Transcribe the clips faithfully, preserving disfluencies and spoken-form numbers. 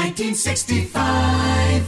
nineteen sixty-five.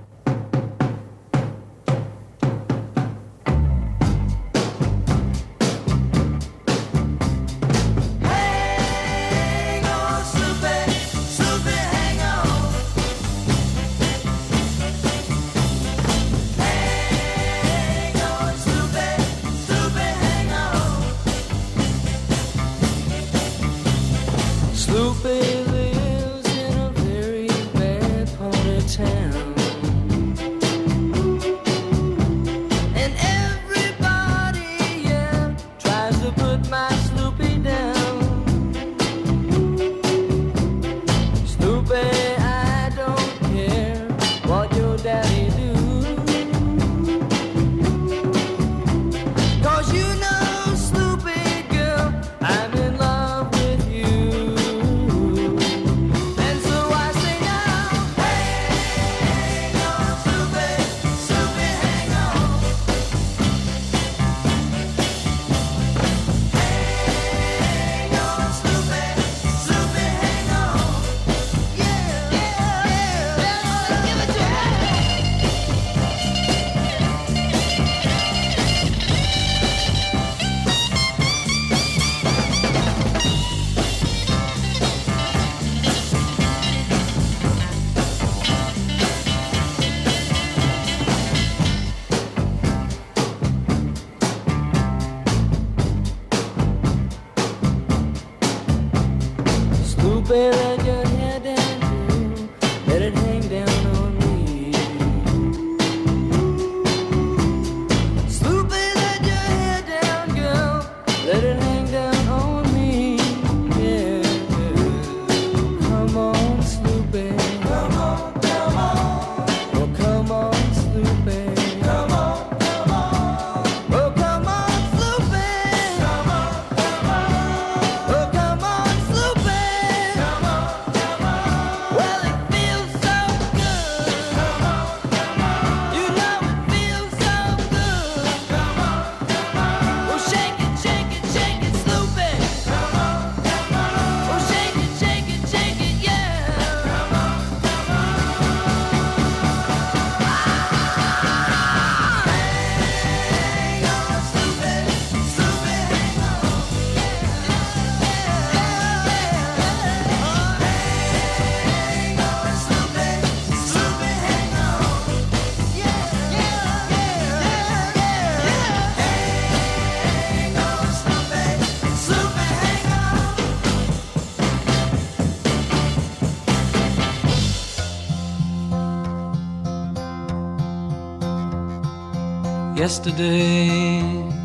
Yesterday,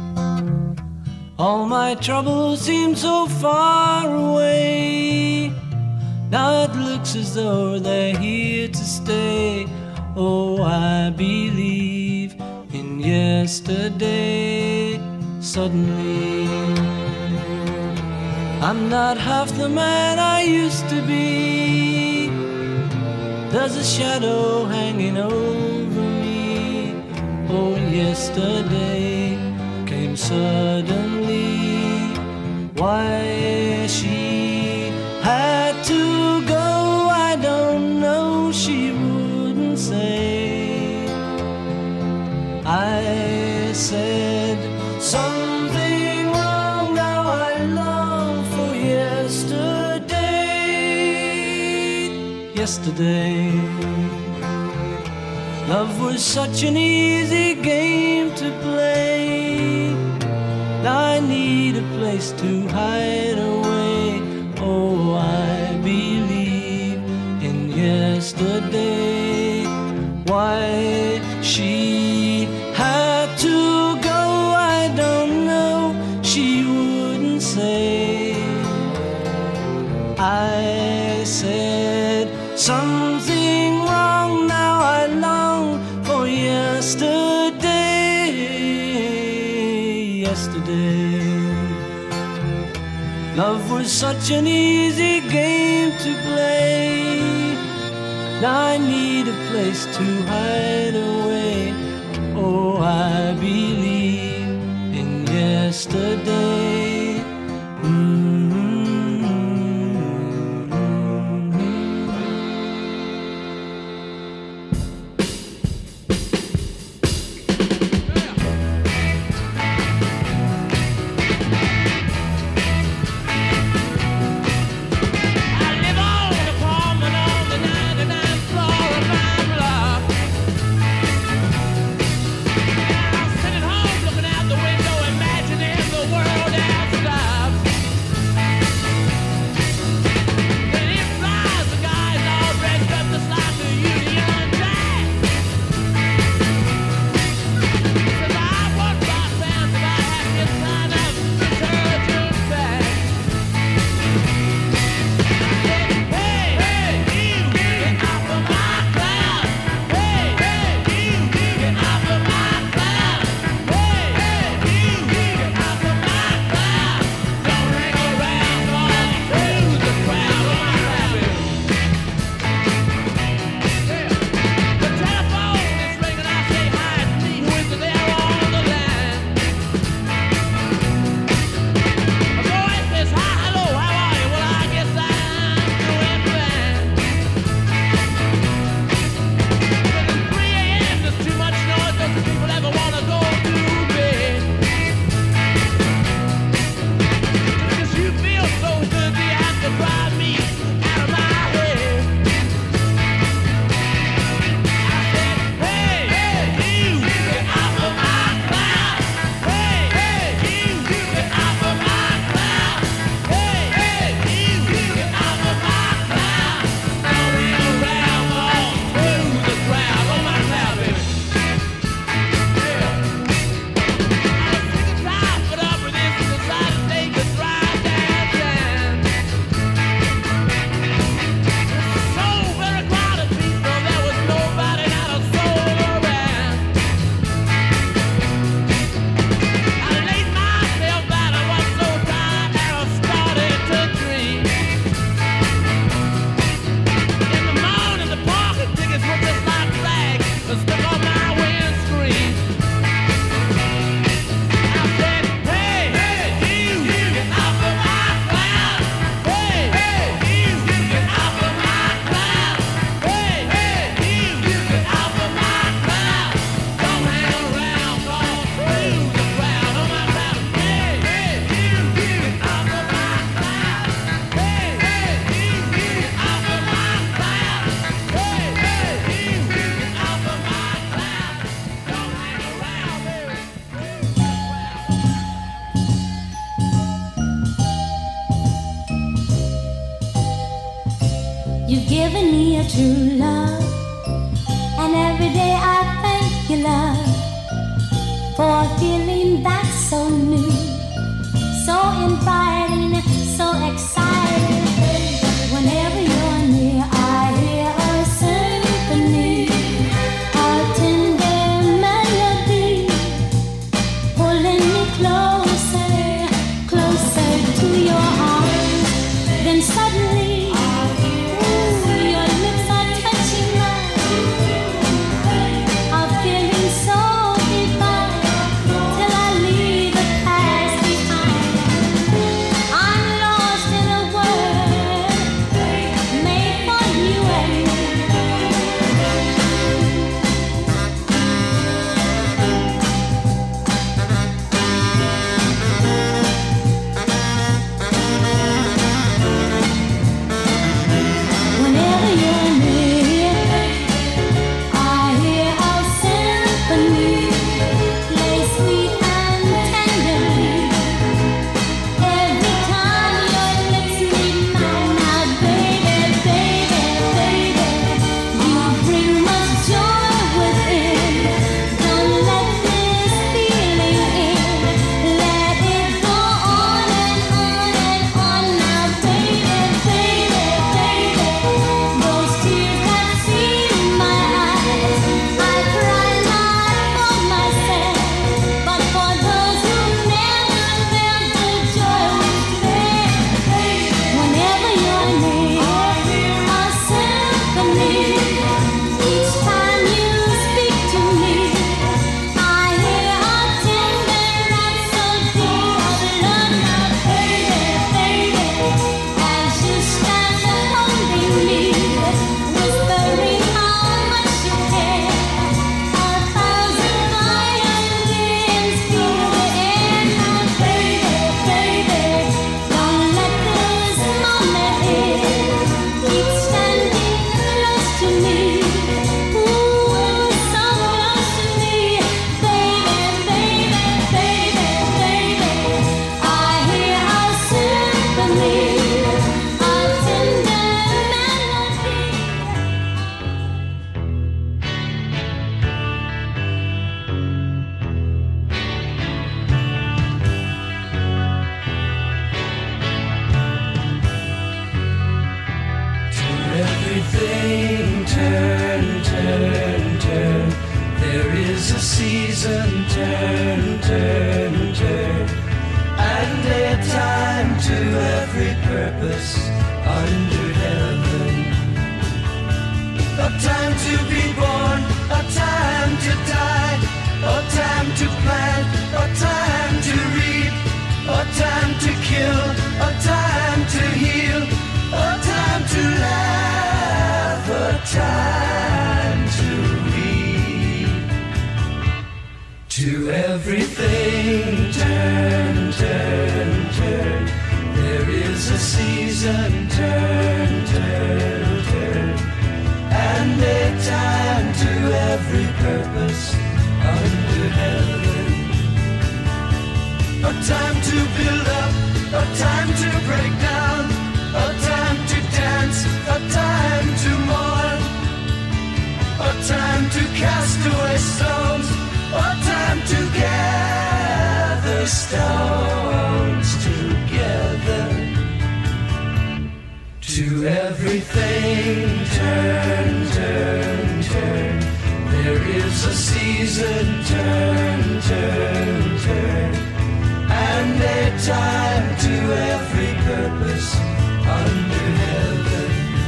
all my troubles seem so far away. Now it looks as though they're here to stay. Oh, I believe in yesterday. Suddenly, I'm not half the man I used to be. There's a shadow hanging over me. Oh, yesterday came suddenly. Why she had to go, I don't know, she wouldn't say. I said something wrong, now I long for yesterday. Yesterday, love was such an easy game to play. Now I need a place to hide away. Oh, I believe in yesterday. Why she had to go, I don't know, she wouldn't say. I said something wrong, now I long for yesterday. Yesterday, love was such an easy game to play. Now I need a place to hide away. Oh, I believe in yesterday. Mm-hmm. your true love. And every day I thank you, love, for a feeling that's so new, so inviting, so exciting. Whenever you're near, I hear a symphony, a tender melody, pulling me closer, closer to your arms. Then suddenly, ooh, your lips are touching mine, a feeling so divine, till I leave the past behind. I'm lost in a world made for you and me. Whenever you're near, I hear a symphony play sweet and tenderly. Every time your lips meet mine, now baby, baby, baby, you bring much joy within. Don't let this feeling in. Let it go on and on and on. Now baby, baby, baby, those tears that fill my eyes, I cry not for myself, but for those who never felt the joy with me. Whenever you're near, a symphony. Each time you speak to me, I hear a tender rhapsody of love. Now baby, baby, as you stand holding me, whispering how much you care, a thousand violins fill the air. Now baby, baby, don't let this moment end. Keep standing close to me, ooh, so close to me, baby, baby, baby, baby. I hear a symphony, a tender melody. Everything turn, turn, turn. There is a season, turn, turn, turn. And a time to every purpose under heaven. A time to be born, a time to die, a time to plant, a time to reap, a time to kill, a time to heal, a time to laugh, a time to weep. To everything turn, turn, turn. There is a season, turn, turn, turn. And a time to every purpose under heaven. A time to build up, a time to break down, a time to dance, a time to mourn, a time to cast away stones, a time to gather stones together. To everything turn, turn, turn. There is a season, turn, turn, turn. And a time to every purpose under heaven.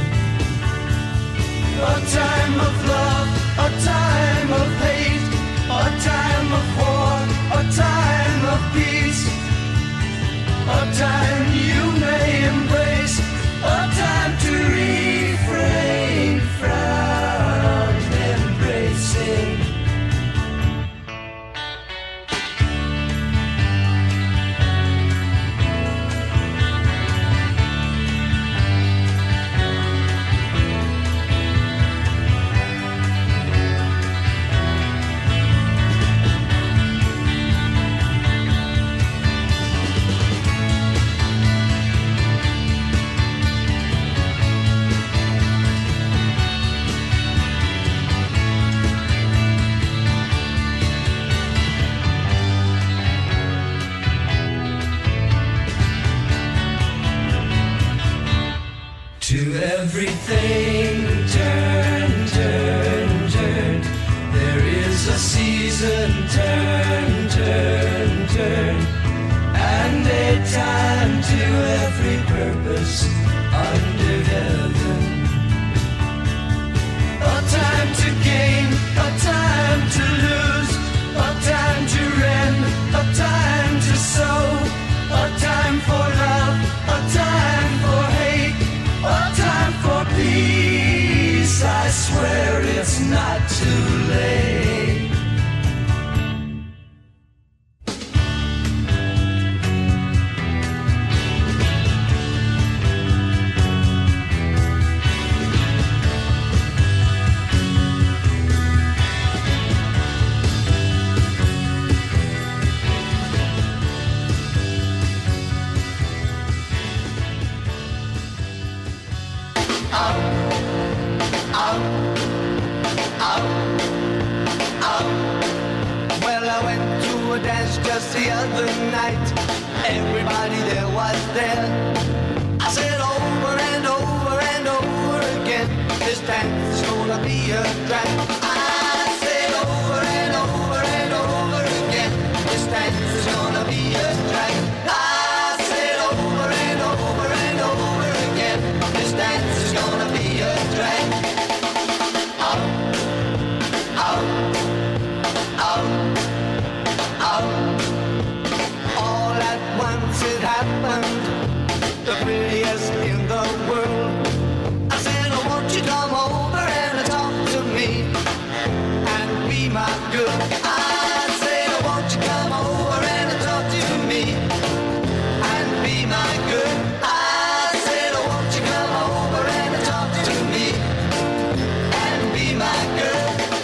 A time of love, a time of hate, a time of war, a time of peace, a time you may embrace, a time to refrain from embracing. not too late. Just the other night, everybody there was there. I said over and over and over again, this dance is gonna be a drag. I said over and over and over again, this dance is gonna be a drag. I said over and over and over again, this dance is gonna be a drag. Out, out, out, out. All at once it happened, the prettiest in the world. I said, oh, won't you come over and talk to me and be my girl? I said, oh, won't you come over and talk to me and be my girl? I said, oh, won't you come over and talk to me and be my girl?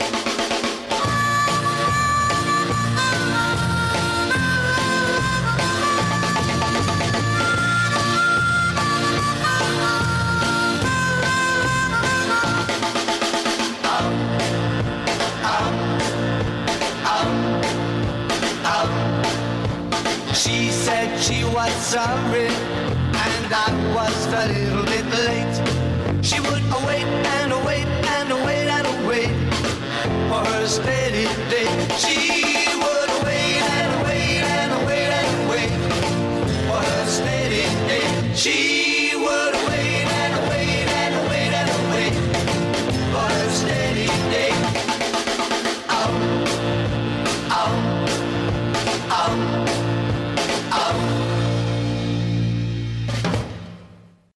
She said she was sorry, and I was a little bit late. She would wait and wait and wait and wait for her steady day. She